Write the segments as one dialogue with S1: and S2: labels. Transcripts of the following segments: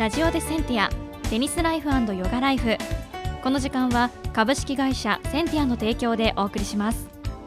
S1: ラジオでセンティアテニスライフ&ヨガライフ。この時間は株式会社センティアの提供でお送りします。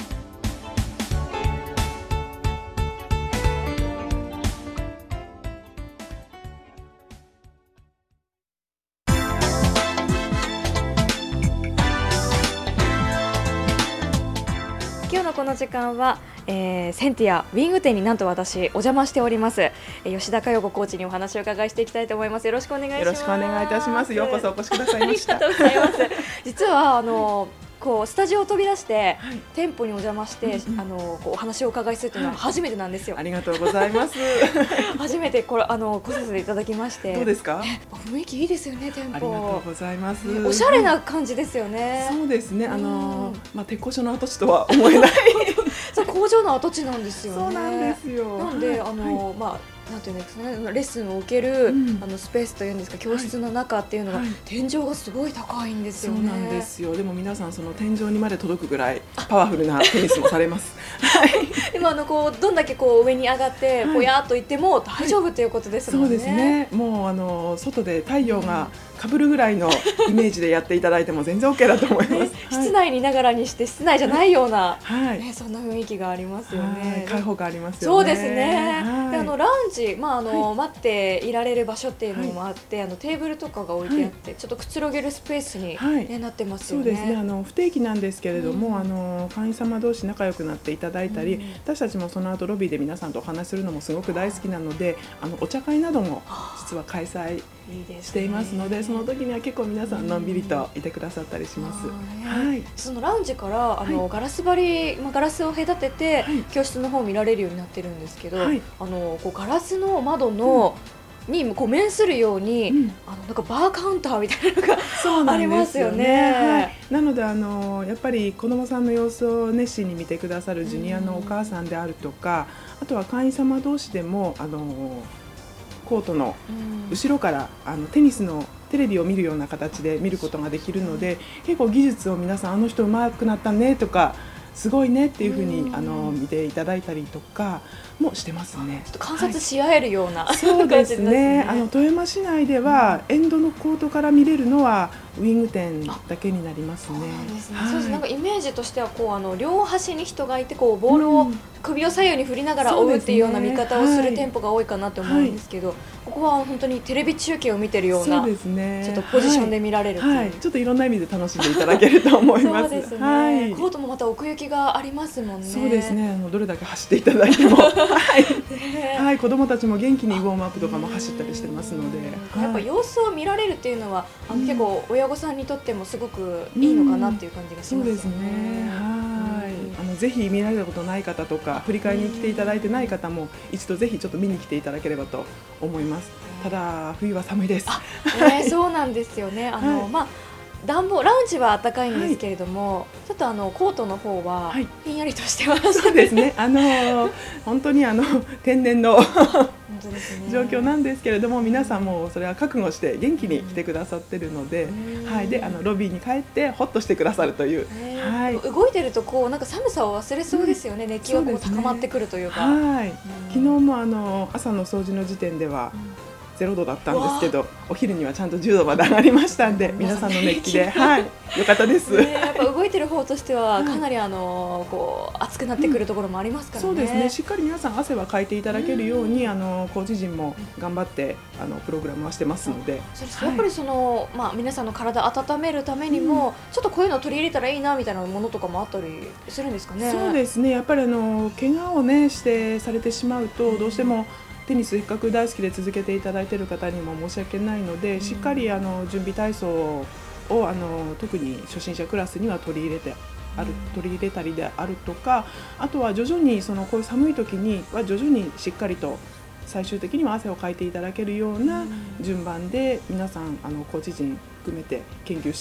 S1: 今日のこの時間は、センティアウィング店になんと私お邪魔しております、吉田佳代子コーチにお話を伺いしていきたいと思います。よろしくお願いします。
S2: よろしくお願いいたします。ようこそお越しくださいました。
S1: ありがとうございます。実はこうスタジオを飛び出して、店舗にお邪魔して、こうお話をお伺いするというのは初めてなんですよ。
S2: ありがとうございます。
S1: 初めてこれ来させていただきまして。
S2: どうですか？
S1: 雰囲気いいですよね、店舗。
S2: ありがとうございます。
S1: おしゃれな感じですよね。
S2: そうですね。鉄工所の跡地とは思えない。
S1: そう工場の跡地なんですよね。
S2: そうなんですよ。
S1: なんでなんていうんですかね、レッスンを受ける、スペースというんですか、教室の中っていうのが、天井がすごい高いんですよね。
S2: そうなんですよ。でも皆さんその天井にまで届くぐらいパワフルなテニスもされます。
S1: でもこうどんだけこう上に上がってぽやっといっても大丈夫ということですもんね。
S2: そうですね。もう外で太陽がかぶるぐらいのイメージでやっていただいても全然 OK だと思います。
S1: 室内にいながらにして室内じゃないような、そんな雰囲気がありますよね。
S2: 開放感ありますよね。
S1: そうですね。でラウンジ、待っていられる場所っていうのもあって、テーブルとかが置いてあって、ちょっとくつろげるスペースに、なってますよね。
S2: そうですね。不定期なんですけれども、会員様同士仲良くなっていただいたり、私たちもその後ロビーで皆さんとお話しするのもすごく大好きなので、お茶会なども実は開催していますので、その時には結構皆さんのんびりといてくださったりします。
S1: そのラウンジからガラス張り、ガラスを隔てて、教室の方を見られるようになってるんですけど、こうガラスの窓のにこう面するように、なんかバーカウンターみたいなのがありますよね。
S2: なのでやっぱり子どもさんの様子を熱心に見てくださるジュニアのお母さんであるとか、あとは会員様同士でもコートの後ろからテニスのテレビを見るような形で見ることができるので、結構技術を皆さんあの人上手くなったねとかすごいねっていうふうに見ていただいたりとかもしてますね。
S1: ちょっと観察し合えるような、
S2: そうですね。富山市内ではエンドのコートから見れるのはウィング店だけになりますね。
S1: そうです。なんかイメージとしてはこう両端に人がいて、こうボールを首を左右に振りながら追うっていうような見方をする店舗が多いかなと思うんですけど、ここは本当にテレビ中継を見てるような、ちょっとポジションで見られるっていう、
S2: ちょっといろんな意味で楽しんでいただけると思います。
S1: そうですね。コートもまた奥行きがありますもんね。
S2: そうですね。どれだけ走っていただいても、子どもたちも元気にウォームアップとかも走ったりしてますので、
S1: やっぱ様子を見られるっていうのは結構親御さんにとってもすごくいいのかなっていう感じがしますよね。
S2: そうですね。ぜひ見られたことない方とか振り返りに来ていただいてない方も一度ぜひちょっと見に来ていただければと思います。ただ冬は寒いです。
S1: そうなんですよね。暖房ラウンジは暖かいんですけれども、ちょっとコートの方はひんやりとしてます。
S2: そうですね。本当に天然の状況なんですけれども、皆さんもそれは覚悟して元気に来てくださってるので、でロビーに帰ってホッとしてくださるという。
S1: 動いてるとこうなんか寒さを忘れそうですよね。熱気がこう高まってくるというか。
S2: 昨日も朝の掃除の時点では0度だったんですけど、お昼にはちゃんと10度まで上がりましたんで、皆さんの熱気で、よかったです。
S1: やっぱ動いてる方としてはかなりこう熱くなってくるところもありますからね。
S2: そうですね。しっかり皆さん汗はかいていただけるようにコーチ陣も頑張ってプログラムはしてますので、
S1: やっぱり皆さんの体温めるためにも、ちょっとこういうのを取り入れたらいいなみたいなものとかもあったりするんですかね。
S2: そうですね。やっぱり怪我をねされてしまうと、どうしてもテニスせっかく大好きで続けていただいている方にも申し訳ないので、しっかり準備体操を特に初心者クラスには取り入れたりであるとか、あとは徐々にこういう寒い時には徐々にしっかりと最終的には汗をかいていただけるような順番で皆さんコーチ陣含めて研究して、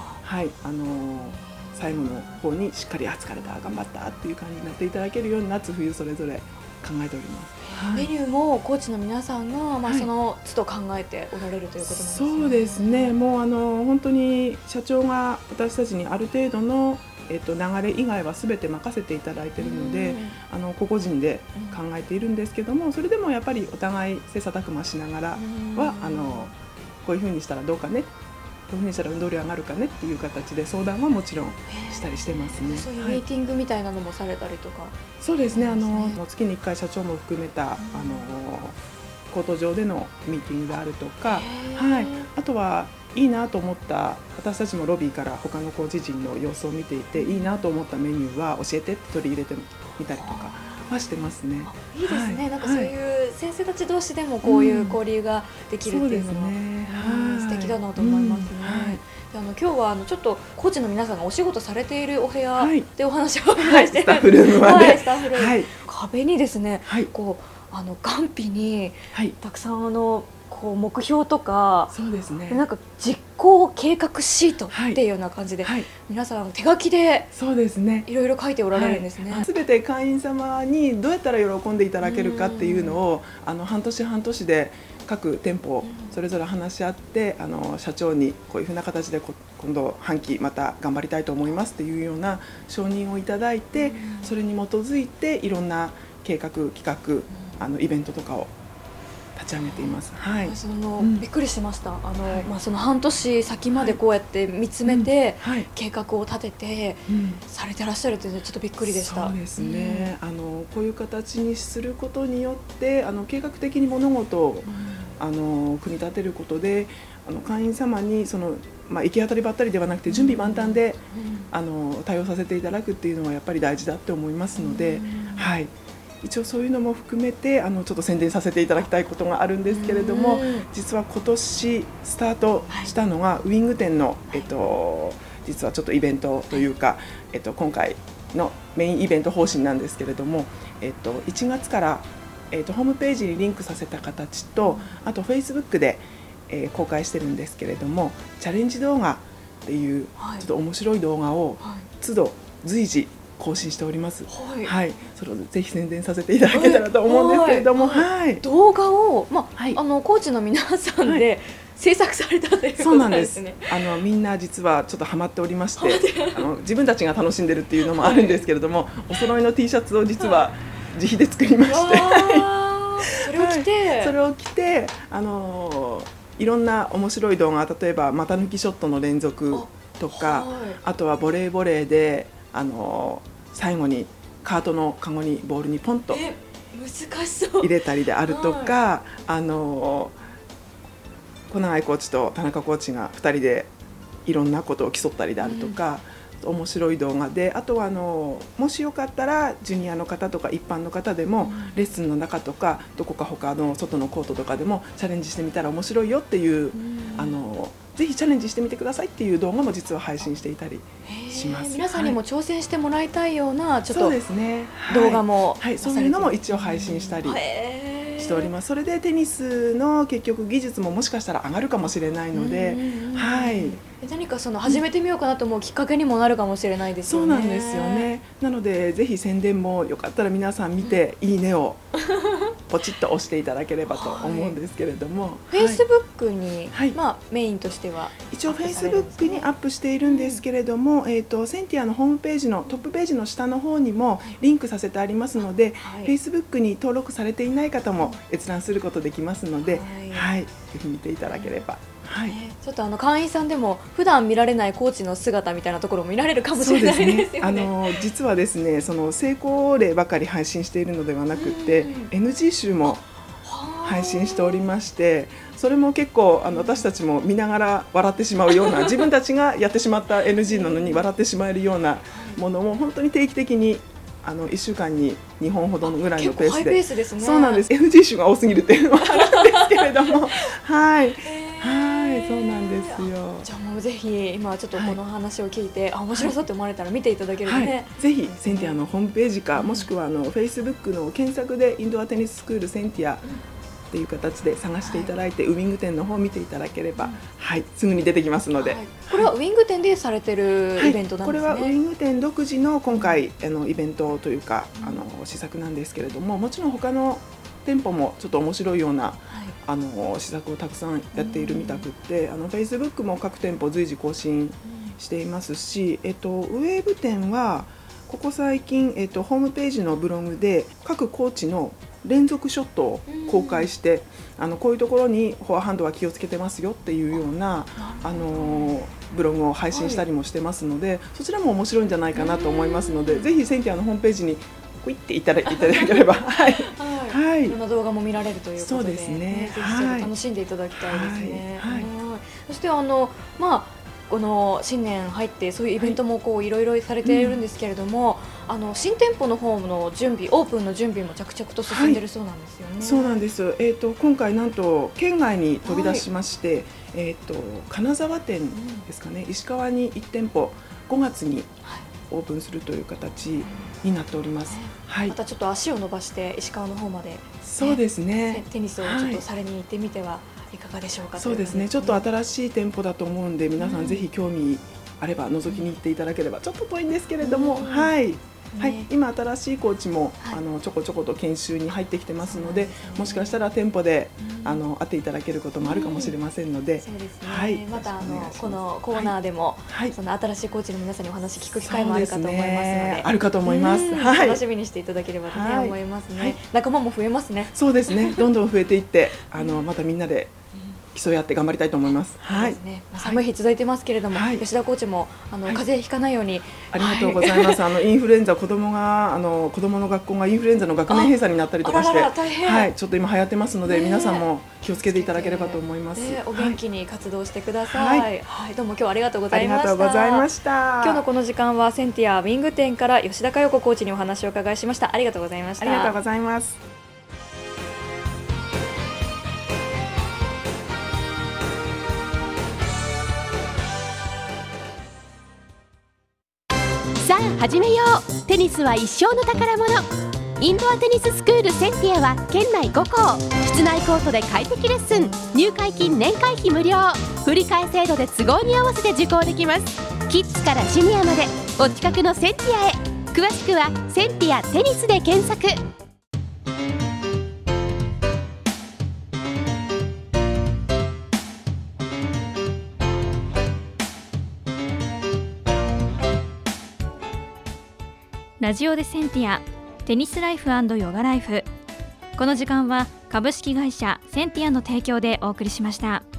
S2: 最後の方にしっかり疲れた頑張ったっていう感じになっていただけるように夏冬それぞれ考えております。
S1: メニューもコーチの皆さんが、その都度考えておられるということなんですね。
S2: そうですね。もう本当に社長が私たちにある程度の流れ以外は全て任せていただいているので、個々人で考えているんですけども、それでもやっぱりお互い切磋琢磨しながらはこういうふうにしたらどうかね、こういうふうにしたら運動量上がるかねっていう形で相談はもちろんしたりしてますね。
S1: そういうミーティングみたいなのもされたりとか。
S2: そうですね、月に1回社長も含めたコート上でのミーティングであるとか、はい、あとはいいなと思った、私たちもロビーから他のコーチ陣の様子を見ていていいなと思ったメニューは教えてって取り入れてみたりとかはしてますね。
S1: いいですね、なんかそういう先生たち同士でもこういう交流ができるっていうのは素敵だなと思いますね。今日はちょっとコーチの皆さんがお仕事されているお部屋でお話をお伺いして
S2: スタッフルームまで、
S1: スタッフルーム、壁にですね、こう眼皮にたくさんこう目標とか、
S2: そうですね、
S1: なんか実行計画シートっていうような感じで、皆さん手書きでいろいろ書いておられるんですね。
S2: すべて会員様にどうやったら喜んでいただけるかっていうのを半年半年で各店舗それぞれ話し合って、社長にこういうふうな形で今度半期また頑張りたいと思いますっていうような承認をいただいて、それに基づいていろんな計画企画イベントとかを立ち上げています。
S1: びっくりしました。その半年先までこうやって見つめて計画を立ててされてらっしゃるというのはちょっとびっくりでした。
S2: そうですね、こういう形にすることによって計画的に物事を組み立てることで会員様に行き当たりばったりではなくて準備万端で対応させていただくっていうのはやっぱり大事だって思いますので、一応そういうのも含めてちょっと宣伝させていただきたいことがあるんですけれども、実は今年スタートしたのがウィング店の、実はちょっとイベントというか、今回のメインイベント方針なんですけれども、1月から、ホームページにリンクさせた形と、あと Facebook で、公開してるんですけれども、チャレンジ動画っていうちょっと面白い動画を都度随時更新しております。それをぜひ宣伝させていただけたらと思うんですけれども、
S1: 動画をコーチの皆さんで制作されたということなんですね。
S2: みんな実はちょっとハマっておりまして、自分たちが楽しんでるっていうのもあるんですけれども、お揃いの T シャツを実は自費で作りまして、それを着ていろんな面白い動画、例えば股抜きショットの連続とか、あとはボレーで最後にカートのカゴにボールにポンと入れたりであるとか、小永井コーチと田中コーチが2人でいろんなことを競ったりであるとか、面白い動画で、あとはもしよかったらジュニアの方とか一般の方でもレッスンの中とかどこか他の外のコートとかでもチャレンジしてみたら面白いよっていう、ぜひチャレンジしてみてくださいっていう動画も実は配信していたりします。
S1: 皆さんにも挑戦してもらいたいようなちょっと動画も、
S2: そういうのも一応配信したりしております。それでテニスの結局技術ももしかしたら上がるかもしれないので、
S1: 何か始めてみようかなと思うきっかけにもなるかもしれないですよね。
S2: そうなんですよね。なのでぜひ宣伝もよかったら皆さん見て、いいねをポチッと押していただければと思うんですけれども、
S1: Facebook に、メインとしては
S2: 一応 Facebook にアップしているんですけれども、センティアのホームページのトップページの下の方にもリンクさせてありますので、Facebook に登録されていない方も閲覧することできますので、ぜひ見ていただければ。
S1: ちょっと会員さんでも普段見られないコーチの姿みたいなところも見られるかもしれないですよね。
S2: 実はですね、成功例ばかり配信しているのではなくて、NG 集も配信しておりまして、それも結構私たちも見ながら笑ってしまうような、自分たちがやってしまった NG なのに笑ってしまえるようなものも本当に定期的に1週間に2本ほどのぐらいのペースで、
S1: 結構ハイペースですね。
S2: そうなんです。NG 集が多すぎるっていうのもあるんですけれども、そうなんですよ。
S1: じゃあもうぜひ今ちょっとこの話を聞いて、面白そうって思われたら見ていただけるとね、
S2: ぜひセンティアのホームページか、もしくはFacebook の検索でインドアテニススクールセンティアっていう形で探していただいて、ウィング店の方を見ていただければ、すぐに出てきますので、
S1: これはウィング店でされてるイベントなんですね。
S2: これはウィング店独自の今回イベントというか施策なんですけれども、もちろん他の店舗もちょっと面白いような施策をたくさんやっているみたくって、Facebook も各店舗随時更新していますし、ウェーブ店はここ最近、ホームページのブログで各コーチの連続ショットを公開して、こういうところにフォアハンドは気をつけてますよっていうようなブログを配信したりもしてますので、そちらも面白いんじゃないかなと思いますので、ぜひセンティアのホームページにクイっていただければ
S1: いろんな動画も見られるということで、
S2: そうですね、
S1: ぜひそれ楽しんでいただきたいですね。そしてこの新年入ってそういうイベントもいろいろされているんですけれども、新店舗の方の準備、オープンの準備も着々と進んでいるそうなんですよね。
S2: そうなんです。今回なんと県外に飛び出しまして、金沢店ですかね、石川に1店舗5月にオープンするという形になっております。
S1: またちょっと足を伸ばして石川の方まで、
S2: そうですね、
S1: テニスをちょっとされに行ってみてはいかがでしょうか。
S2: そうですね、ちょっと新しい店舗だと思うんで、皆さんぜひ興味あれば覗きに行っていただければ、ちょっと遠いんですけれども、今新しいコーチもちょこちょこと研修に入ってきてますので、もしかしたら店舗で会っていただけることもあるかもしれませんので、
S1: そうですね、またこのコーナーでもその新しいコーチの皆さんにお話聞く機会もあるかと思いますので、
S2: あるかと思います。
S1: 楽しみにしていただければと思いますね。仲間も増えますね。
S2: そうですね、どんどん増えていってまたみんなで競い合って頑張りたいと思います。
S1: 寒い日続いてますけれども、吉田コーチも風邪ひかないように。
S2: ありがとうございます。インフルエンザ、子供の学校がインフルエンザの学年閉鎖になったりとかして、ちょっと今流行ってますので、皆さんも気をつけていただければと思います。
S1: お元気に活動してください。どうも今日はありがとうございました。
S2: ありがとうございました。
S1: 今日のこの時間はセンティアウィング店から吉田佳代子コーチにお話を伺いしました。ありがとうございました。
S2: ありがとうございます。
S3: さあ始めよう。テニスは一生の宝物。インドアテニススクールセンティアは県内5校、室内コートで快適レッスン、入会金年会費無料、振り替え制度で都合に合わせて受講できます。キッズからシニアまでお近くのセンティアへ。詳しくはセンティアテニスで検索。
S4: ラジオでセンティアテニスライフ&ヨガライフ。この時間は株式会社センティアの提供でお送りしました。